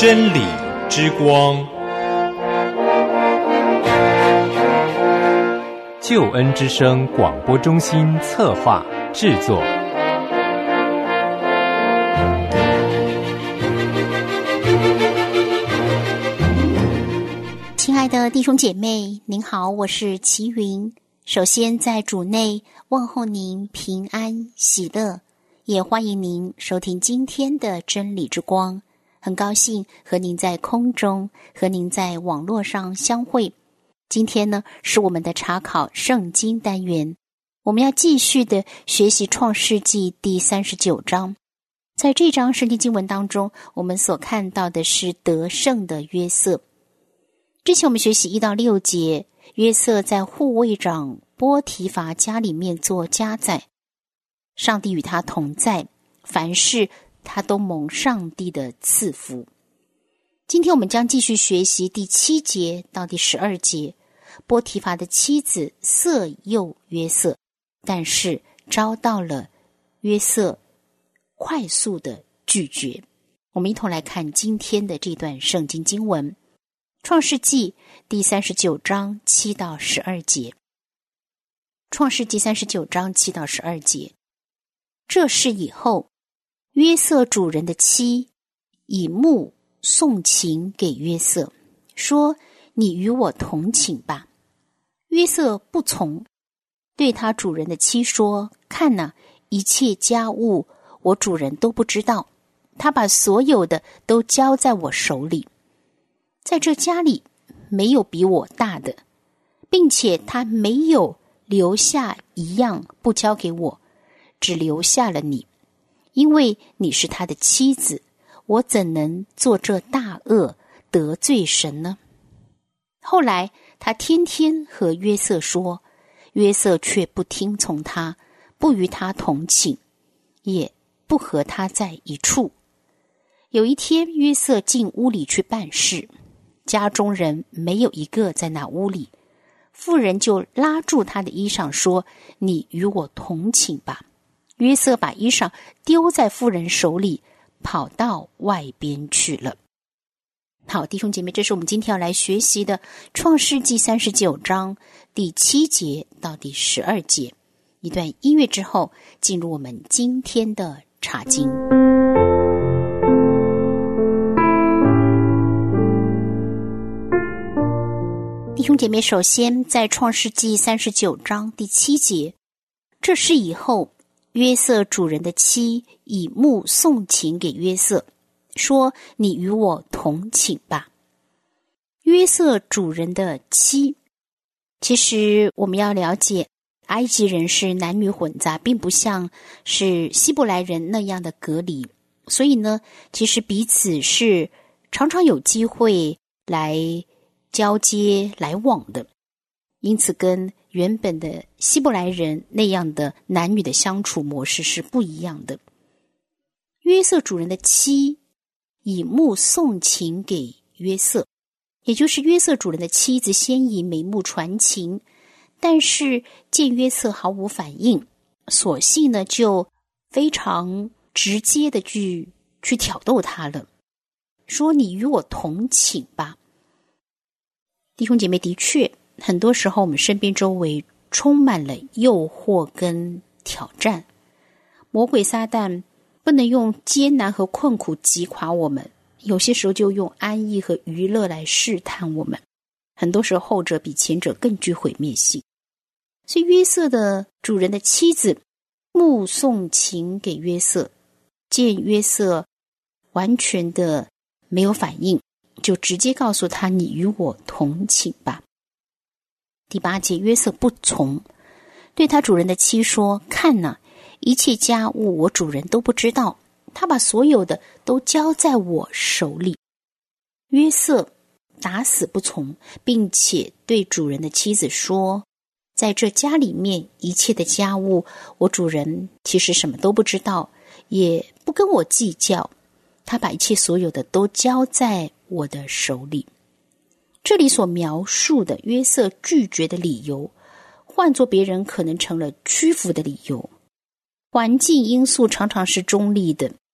真理之光，救恩之声广播中心策划制作。 亲爱的弟兄姐妹，您好，我是齐云。首先在主内问候您平安喜乐，也欢迎您收听今天的真理之光。很高兴和您在空中，和您在网络上相会。今天呢，是我们的查考圣经单元，我们要继续的学习创世纪第39章。在这章圣经经文当中，我们所看到的是得胜的约瑟。之前我们学习1到6节，约瑟在护卫长波提乏家里面做家宰，上帝与他同在，凡事他都蒙上帝的赐福。今天我们将继续学习第7节到第12节，波提乏的妻子色诱约瑟，但是遭到了约瑟快速的拒绝。我们一同来看今天的这段圣经经文，创世纪第39章7到12节。创世纪39章7到12节。这事以后，约瑟主人的妻以目送情给约瑟，说：你与我同寝吧。约瑟不从，对他主人的妻说：看哪，一切家务我主人都不知道，他把所有的都交在我手里。在这家里没有比我大的，并且他没有留下一样不交给我，只留下了你，因为你是他的妻子，我怎能做这大恶得罪神呢？后来他天天和约瑟说，约瑟却不听从他，不与他同寝，也不和他在一处。有一天，约瑟进屋里去办事，家中人没有一个在那屋里，妇人就拉住他的衣裳说：你与我同寝吧。约瑟把衣裳丢在妇人手里，跑到外边去了。好，弟兄姐妹，这是我们今天要来学习的创世纪39章第7节到第12节。一段音乐之后，进入我们今天的查经。弟兄姐妹，首先在创世纪39章第7节，这事以后，约瑟主人的妻以目送情给约瑟，说：你与我同寝吧。约瑟主人的妻，其实我们要了解，埃及人是男女混杂，并不像是希伯来人那样的隔离，所以呢，其实彼此是常常有机会来交接来往的，因此跟原本的希伯来人那样的男女的相处模式是不一样的。约瑟主人的妻以目送情给约瑟，也就是约瑟主人的妻子先以美目传情，但是见约瑟毫无反应，索性呢就非常直接的去挑逗他了，说：你与我同寝吧。弟兄姐妹，的确很多时候我们身边周围充满了诱惑跟挑战，魔鬼撒旦不能用艰难和困苦击垮我们，有些时候就用安逸和娱乐来试探我们，很多时候后者比前者更具毁灭性。所以约瑟的主人的妻子目送情给约瑟，见约瑟完全的没有反应，就直接告诉他：你与我同寝吧。第8节，约瑟不从，对他主人的妻说：看哪，一切家务我主人都不知道，他把所有的都交在我手里。约瑟打死不从，并且对主人的妻子说：在这家里面一切的家务，我主人其实什么都不知道，也不跟我计较，他把一切所有的都交在我的手里。这里所描述的约瑟拒绝的理由，换作别人可能成了屈服的理由。环境因素常常是中立的，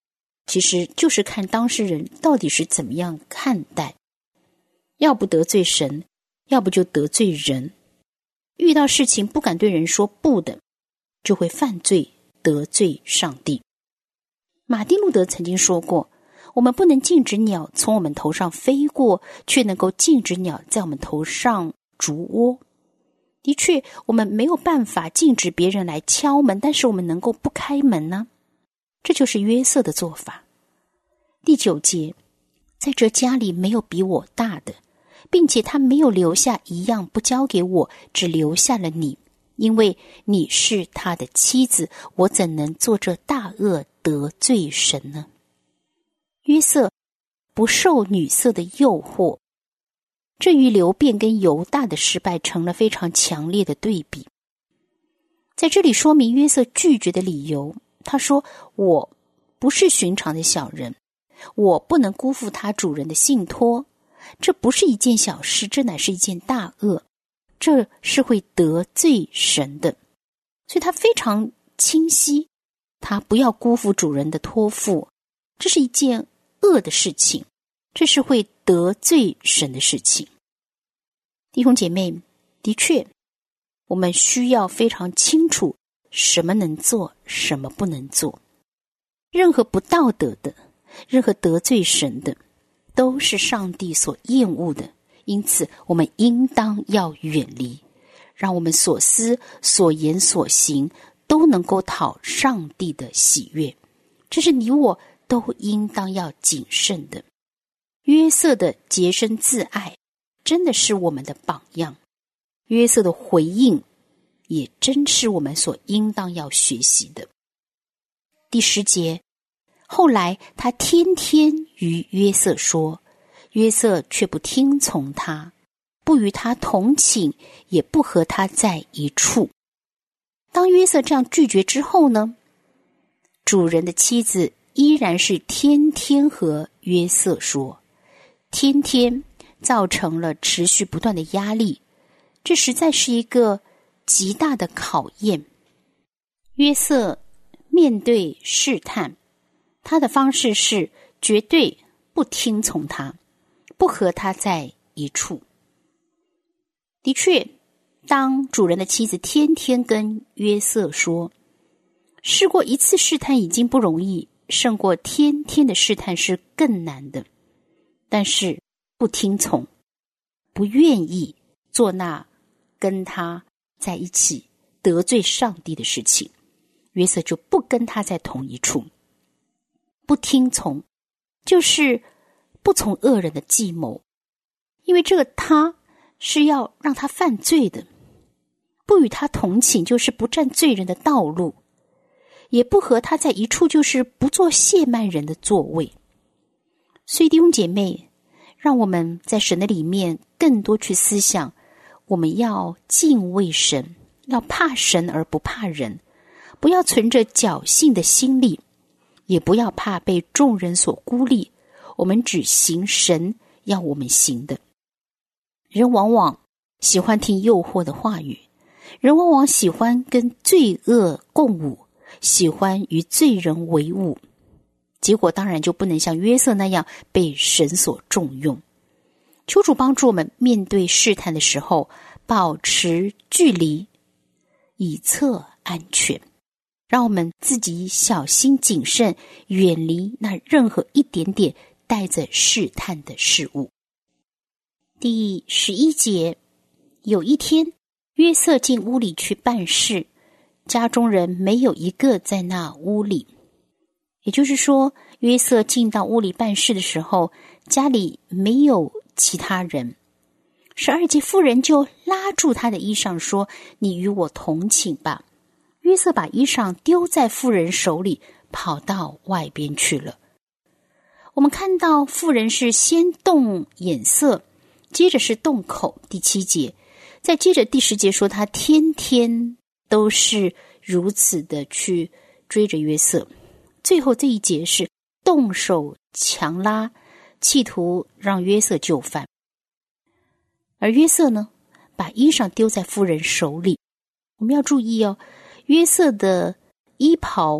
其实就是看当事人到底是怎么样看待，要不得罪神，要不就得罪人。遇到事情不敢对人说不的，就会犯罪得罪上帝。马丁路德曾经说过，我们不能禁止鸟从我们头上飞过，却能够禁止鸟在我们头上筑窝。的确，我们没有办法禁止别人来敲门，但是我们能够不开门呢？这就是约瑟的做法。第9节，在这家里没有比我大的，并且他没有留下一样不交给我，只留下了你，因为你是他的妻子，我怎能做这大恶得罪神呢？约瑟不受女色的诱惑，这与流便跟犹大的失败成了非常强烈的对比。在这里说明约瑟拒绝的理由，他说，我不是寻常的小人，我不能辜负他主人的信托，这不是一件小事，这乃是一件大恶，这是会得罪神的。所以他非常清晰，他不要辜负主人的托付，这是一件恶的事情，这是会得罪神的事情。弟兄姐妹，的确，我们需要非常清楚什么能做，什么不能做。任何不道德的，任何得罪神的，都是上帝所厌恶的，因此我们应当要远离，让我们所思所言所行都能够讨上帝的喜悦，这是你我都应当要谨慎的。约瑟的洁身自爱真的是我们的榜样，约瑟的回应也真是我们所应当要学习的。第10节，后来他天天与约瑟说，约瑟却不听从他，不与他同寝，也不和他在一处。当约瑟这样拒绝之后呢，主人的妻子依然是天天和约瑟说，天天造成了持续不断的压力，这实在是一个极大的考验。约瑟面对试探，他的方式是绝对不听从他，不和他在一处。的确，当主人的妻子天天跟约瑟说，试过一次试探已经不容易，胜过天天的试探是更难的。但是不听从，不愿意做那跟他在一起得罪上帝的事情，约瑟就不跟他在同一处。不听从就是不从恶人的计谋，因为这个他是要让他犯罪的。不与他同寝就是不占罪人的道路，也不和他在一处就是不做亵慢人的座位。所以弟兄姐妹，让我们在神的里面更多去思想，我们要敬畏神，要怕神而不怕人，不要存着侥幸的心理，也不要怕被众人所孤立，我们只行神要我们行的。人往往喜欢听诱惑的话语，人往往喜欢跟罪恶共舞，喜欢与罪人为伍，结果当然就不能像约瑟那样被神所重用。求主帮助我们面对试探的时候保持距离，以策安全，让我们自己小心谨慎，远离那任何一点点带着试探的事物。第11节，有一天约瑟进屋里去办事，家中人没有一个在那屋里。也就是说，约瑟进到屋里办事的时候，家里没有其他人。12节，妇人就拉住他的衣裳说，你与我同寝吧。约瑟把衣裳丢在妇人手里，跑到外边去了。我们看到妇人是先动眼色，接着是动口。第7节，再接着第10节说，他天天都是如此的去追着约瑟。最后这一节是动手强拉，企图让约瑟就范。而约瑟呢，把衣裳丢在妇人手里。我们要注意哦，约瑟的衣袍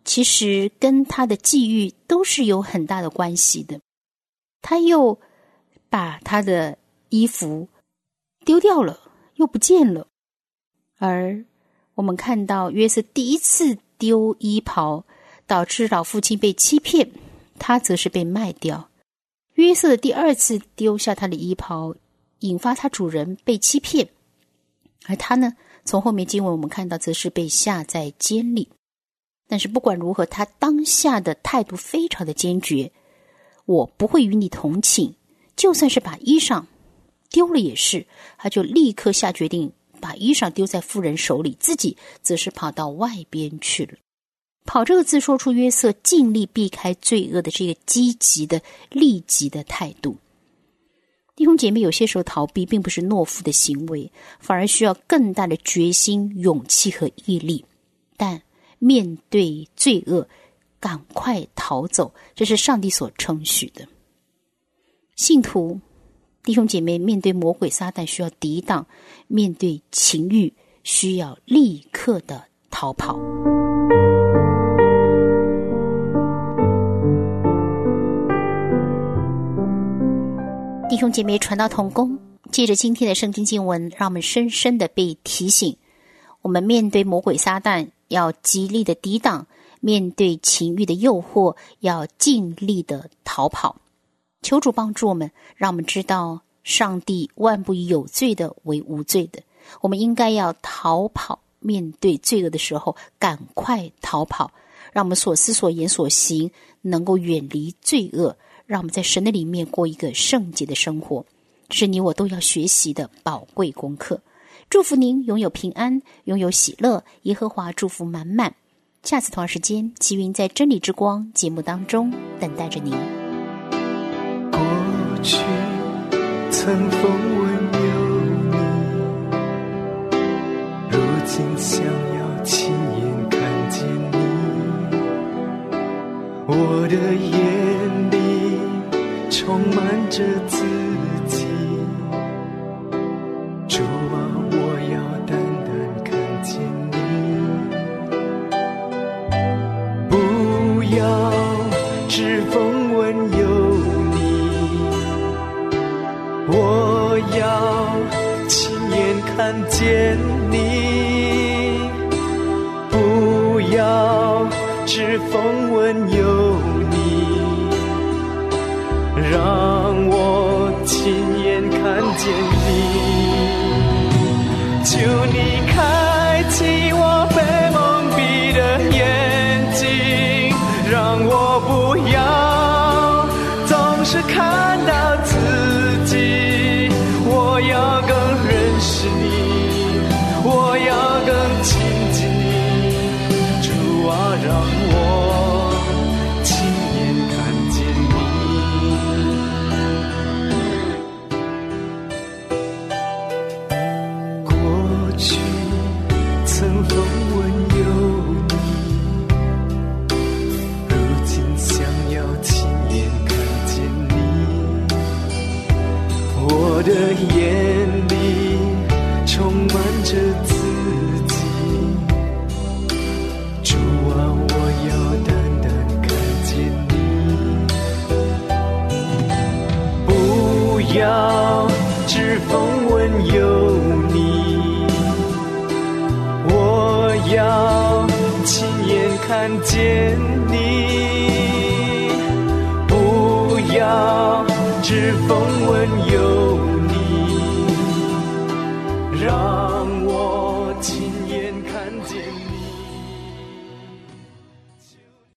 其实跟他的际遇都是有很大的关系的。他又把他的衣服丢掉了，又不见了。而我们看到约瑟第一次丢衣袍，导致老父亲被欺骗，他则是被卖掉。约瑟的第二次丢下他的衣袍，引发他主人被欺骗，而他呢，从后面经文我们看到则是被下在监里。但是不管如何，他当下的态度非常的坚决，我不会与你同寝，就算是把衣裳丢了也是。他就立刻下决定把衣裳丢在妇人手里，自己则是跑到外边去了。跑这个字说出约瑟尽力避开罪恶的这个积极的立即的态度。弟兄姐妹，有些时候逃避并不是懦夫的行为，反而需要更大的决心、勇气和毅力。但面对罪恶，赶快逃走，这是上帝所称许的。信徒弟兄姐妹，面对魔鬼撒旦需要抵挡，面对情欲需要立刻的逃跑。弟兄姐妹，传道同工，借着今天的圣经经文，让我们深深的被提醒，我们面对魔鬼撒旦要极力的抵挡，面对情欲的诱惑要尽力的逃跑。求主帮助我们，让我们知道上帝万不以有罪的为无罪的，我们应该要逃跑，面对罪恶的时候赶快逃跑，让我们所思所言所行能够远离罪恶，让我们在神的里面过一个圣洁的生活，这是你我都要学习的宝贵功课。祝福您拥有平安，拥有喜乐，耶和华祝福满满。下次同样时间，齐云在真理之光节目当中等待着您。 过去曾风闻有你，如今想要亲眼看见你，我的眼里充满着自己，主啊，我要单单看见你，不要只风闻有你，我要亲眼看见你，不要只风闻有你，让我亲眼看见你，求你开启我被蒙蔽的眼睛，让我不要总是看到自己，我要更认识你，我要更亲近你，主啊，让我亲眼看见你。过去曾风闻有你，如今想要亲眼看见你，我的眼里充满着自己，主啊，我要单单看见你，不要只风闻有你，我要亲眼看见你，不要只风闻有你，让我亲眼